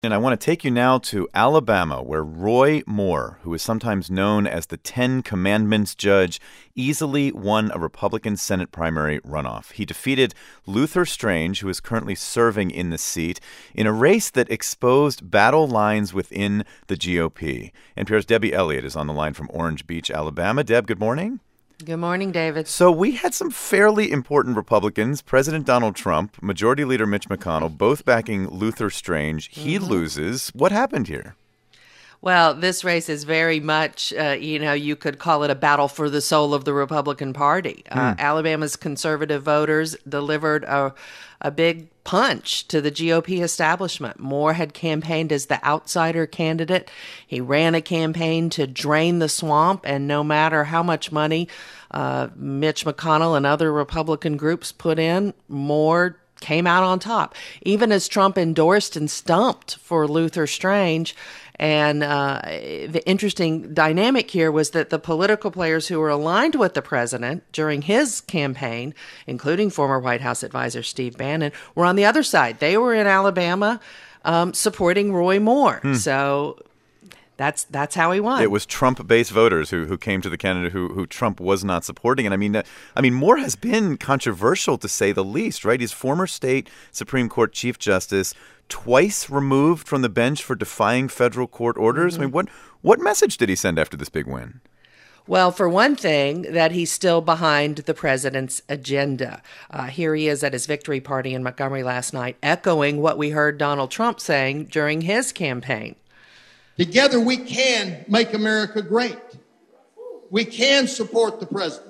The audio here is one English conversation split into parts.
And I want to take you now to Alabama, where Roy Moore, who is sometimes known as the Ten Commandments judge, easily won a Republican Senate primary runoff. He defeated Luther Strange, who is currently serving in the seat, in a race that exposed battle lines within the GOP. NPR's Debbie Elliott is on the line from Orange Beach, Alabama. Deb, good morning. Good morning, David. So we had some fairly important Republicans, President Donald Trump, Majority Leader Mitch McConnell, both backing Luther Strange. He loses. What happened here? Well, this race is very much, you could call it a battle for the soul of the Republican Party. Alabama's conservative voters delivered a big punch to the GOP establishment. Moore had campaigned as the outsider candidate. He ran a campaign to drain the swamp, and no matter how much money Mitch McConnell and other Republican groups put in, Moore came out on top. Even as Trump endorsed and stumped for Luther Strange. And the interesting dynamic here was that the political players who were aligned with the president during his campaign, including former White House advisor Steve Bannon, were on the other side. They were in Alabama supporting Roy Moore. So that's how he won. It was Trump-based voters who came to the candidate who Trump was not supporting. And I mean, Moore has been controversial to say the least, right? He's former state Supreme Court Chief Justice, twice removed from the bench for defying federal court orders. I mean, what message did he send after this big win? Well, for one thing, that he's still behind the president's agenda. Here he is at his victory party in Montgomery last night, echoing what we heard Donald Trump saying during his campaign. Together we can make America great. We can support the president.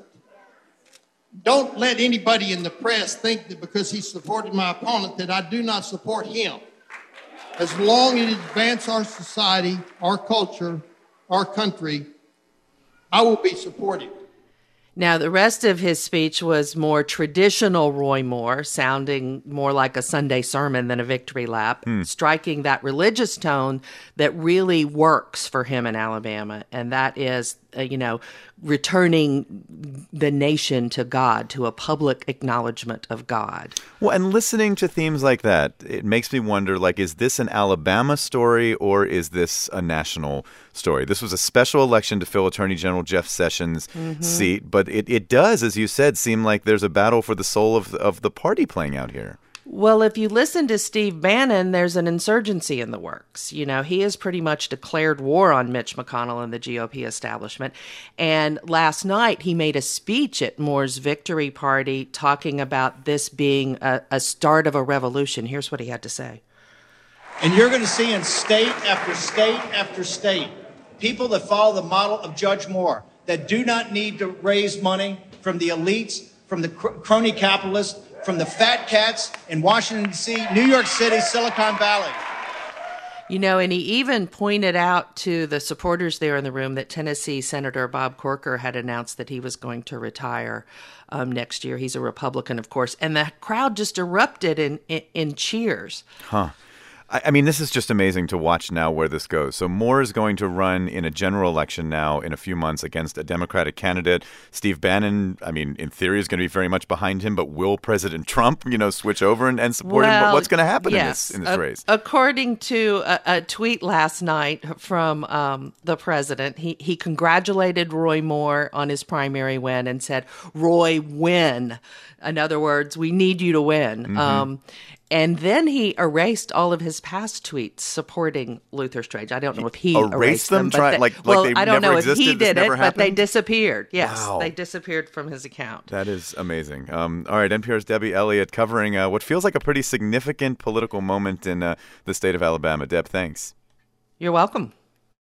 Don't let anybody in the press think that because he supported my opponent that I do not support him. As long as it advances our society, our culture, our country, I will be supportive. Now, the rest of his speech was more traditional Roy Moore, sounding more like a Sunday sermon than a victory lap, striking that religious tone that really works for him in Alabama, and that is, returning the nation to God, to a public acknowledgement of God. Well, and listening to themes like that, it makes me wonder, is this an Alabama story or is this a national story? This was a special election to fill Attorney General Jeff Sessions' seat, but it does, as you said, seem like there's a battle for the soul of the party playing out here. Well, if you listen to Steve Bannon, there's an insurgency in the works. He has pretty much declared war on Mitch McConnell and the GOP establishment. And last night, he made a speech at Moore's victory party talking about this being a start of a revolution. Here's what he had to say. And you're going to see in state after state after state, people that follow the model of Judge Moore, that do not need to raise money from the elites, from the crony capitalists, from the fat cats in Washington, D.C., New York City, Silicon Valley. And he even pointed out to the supporters there in the room that Tennessee Senator Bob Corker had announced that he was going to retire next year. He's a Republican, of course. And the crowd just erupted in cheers. I mean, this is just amazing to watch now where this goes. So Moore is going to run in a general election now in a few months against a Democratic candidate. Steve Bannon, in theory, is going to be very much behind him. But will President Trump, switch over and support him? What's going to happen in this race? According to a tweet last night from the president, he congratulated Roy Moore on his primary win and said, "Roy, win." In other words, we need you to win. And then he erased all of his past tweets supporting Luther Strange. I don't know if he erased them. I don't know existed, if he did it, happened? But they disappeared. Yes, wow. They disappeared from his account. That is amazing. All right, NPR's Debbie Elliott covering what feels like a pretty significant political moment in the state of Alabama. Deb, thanks. You're welcome.